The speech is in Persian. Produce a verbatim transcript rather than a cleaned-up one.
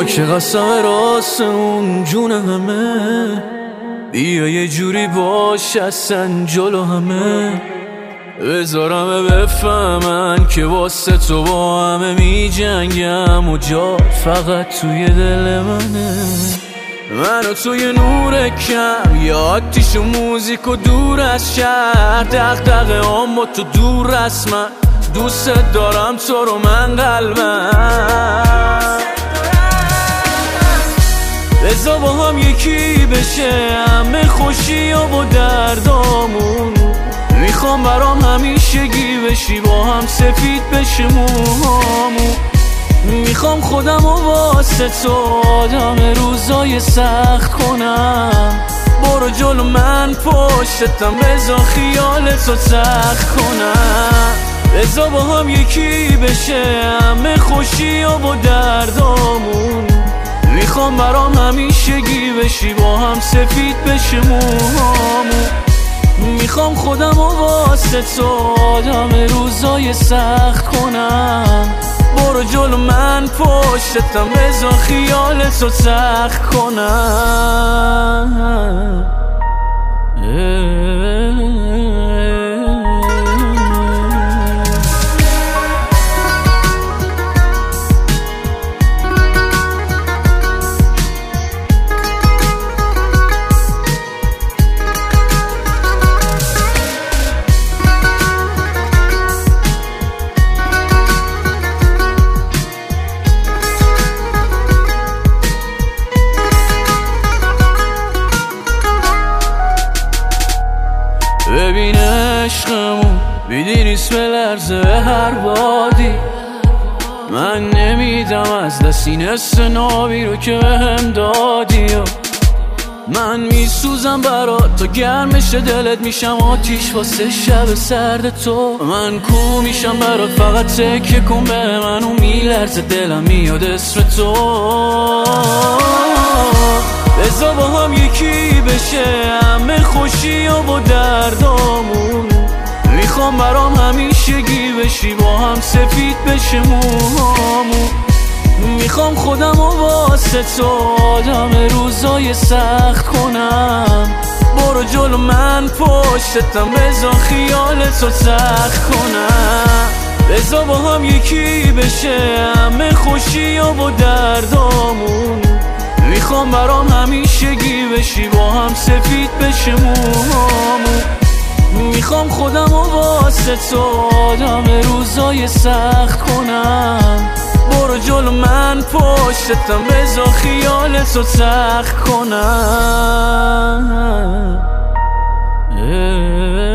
ما که قسم راستمون جون همه، بیا یه جوری باش اصلا جلو همه، بذارم بفهمن که واسه تو با همه می جنگم و جا فقط توی دل منه. من و تو یه نور کم، یه آتیش و موزیک و دور از شهر، دغدغه هم با تو دور از من، دوست دارم تو رو من قلبم. بذار با هم یکی بشه همه خوشی و با دردامون، میخوام برام همیشگی بشی با هم سفید بشه موهامون، میخوام خودم و واسه تو آدم روزای سخت کنم، برو جلو من پشتتم بذار خیال تو تخت کنم. بذار با هم یکی بشه همه خوشی و با دردامون، میخوام برام همیشگی بشی با هم سفید بشه موهامون، میخوام خودم و واسه تو آدم روزای سخت کنم، برو جلو من پشتتم بذار خیال تو تخت کنم. ببین عشقمون بیدی نیست بلرزه هر بادی، من نمیدم از دست این حس نابی رو که بهم دادی، من میسوزم برات تا گرمش دلت میشم آتیش واسه شب سرد تو، من کو میشم برات فقط تکیه کن به من و میلرزه دلم میاد اسم تو. بذار با هم یکی بشه همه خوشی و با دردامون، میخوام برام همیشگی بشی با هم سفید بشه موهامون، میخوام خودم و واسه تو آدم روزای سخت کنم، برو جلو من پشتتم بذار خیال تو تخت کنم. بذار با هم یکی بشه همه خوشی و با دردامون، میخوام برام همیشگی بشی با هم سفید بشه موهامون، میخوام خودم و واسه تو آدم روزای سخت کنم، برو جلو من پشتتم بذار خیال تو تخت کنم.